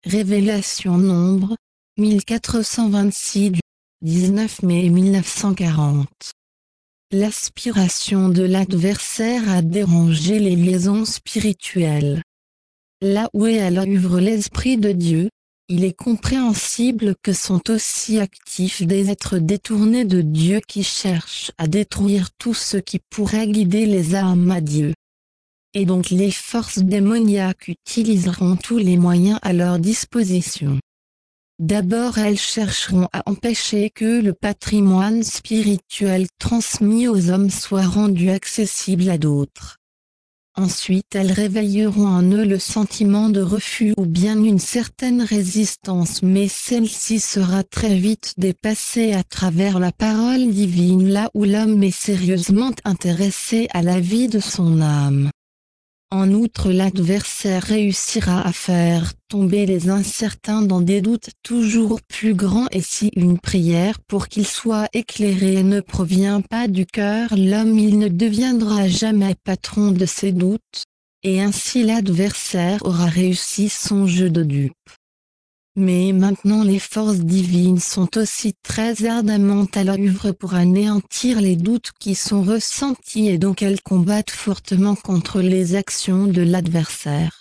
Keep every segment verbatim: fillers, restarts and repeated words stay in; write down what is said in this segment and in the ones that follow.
Révélation Nombre, mille quatre cent vingt-six du dix-neuf mai mille neuf cent quarante. L'aspiration de l'adversaire a dérangé les liaisons spirituelles. Là où est à l'œuvre l'Esprit de Dieu, il est compréhensible que sont aussi actifs des êtres détournés de Dieu qui cherchent à détruire tout ce qui pourrait guider les âmes à Dieu. Et donc les forces démoniaques utiliseront tous les moyens à leur disposition. D'abord elles chercheront à empêcher que le patrimoine spirituel transmis aux hommes soit rendu accessible à d'autres. Ensuite elles réveilleront en eux le sentiment de refus ou bien une certaine résistance, mais celle-ci sera très vite dépassée à travers la parole divine là où l'homme est sérieusement intéressé à la vie de son âme. En outre, l'adversaire réussira à faire tomber les incertains dans des doutes toujours plus grands, et si une prière pour qu'il soit éclairé ne provient pas du cœur, l'homme il ne deviendra jamais patron de ses doutes, et ainsi l'adversaire aura réussi son jeu de dupe. Mais maintenant les forces divines sont aussi très ardemment à l'œuvre pour anéantir les doutes qui sont ressentis, et donc elles combattent fortement contre les actions de l'adversaire.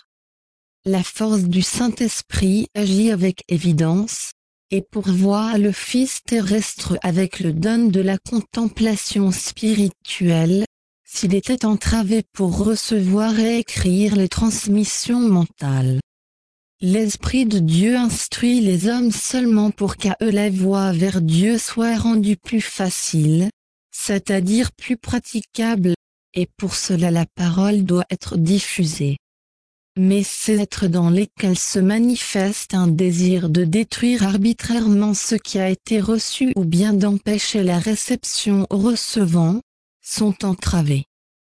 La force du Saint-Esprit agit avec évidence, et pourvoit le Fils terrestre avec le don de la contemplation spirituelle, s'il était entravé pour recevoir et écrire les transmissions mentales. L'Esprit de Dieu instruit les hommes seulement pour qu'à eux la voie vers Dieu soit rendue plus facile, c'est-à-dire plus praticable, et pour cela la parole doit être diffusée. Mais ces êtres dans lesquels se manifeste un désir de détruire arbitrairement ce qui a été reçu ou bien d'empêcher la réception au recevant, sont entravés.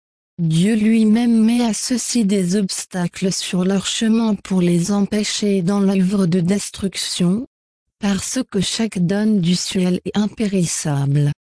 Dieu lui-même met à ceux-ci des obstacles sur leur chemin pour les empêcher dans l'œuvre de destruction, parce que chaque don du ciel est impérissable.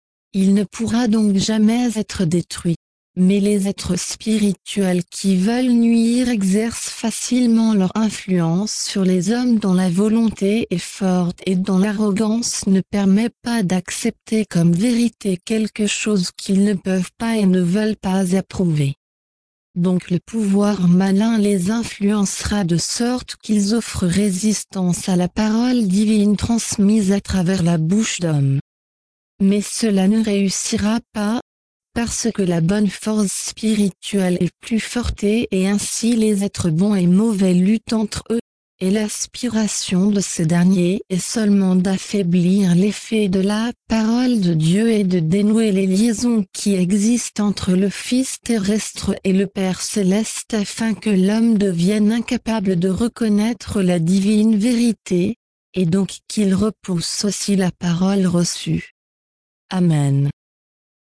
Il ne pourra donc jamais être détruit, mais les êtres spirituels qui veulent nuire exercent facilement leur influence sur les hommes dont la volonté est forte et dont l'arrogance ne permet pas d'accepter comme vérité quelque chose qu'ils ne peuvent pas et ne veulent pas approuver. Donc le pouvoir malin les influencera de sorte qu'ils offrent résistance à la parole divine transmise à travers la bouche d'homme. Mais cela ne réussira pas, parce que la bonne force spirituelle est plus forte et ainsi les êtres bons et mauvais luttent entre eux, et l'aspiration de ces derniers est seulement d'affaiblir l'effet de la parole de Dieu et de dénouer les liaisons qui existent entre le Fils terrestre et le Père céleste afin que l'homme devienne incapable de reconnaître la divine vérité, et donc qu'il repousse aussi la parole reçue. Amen.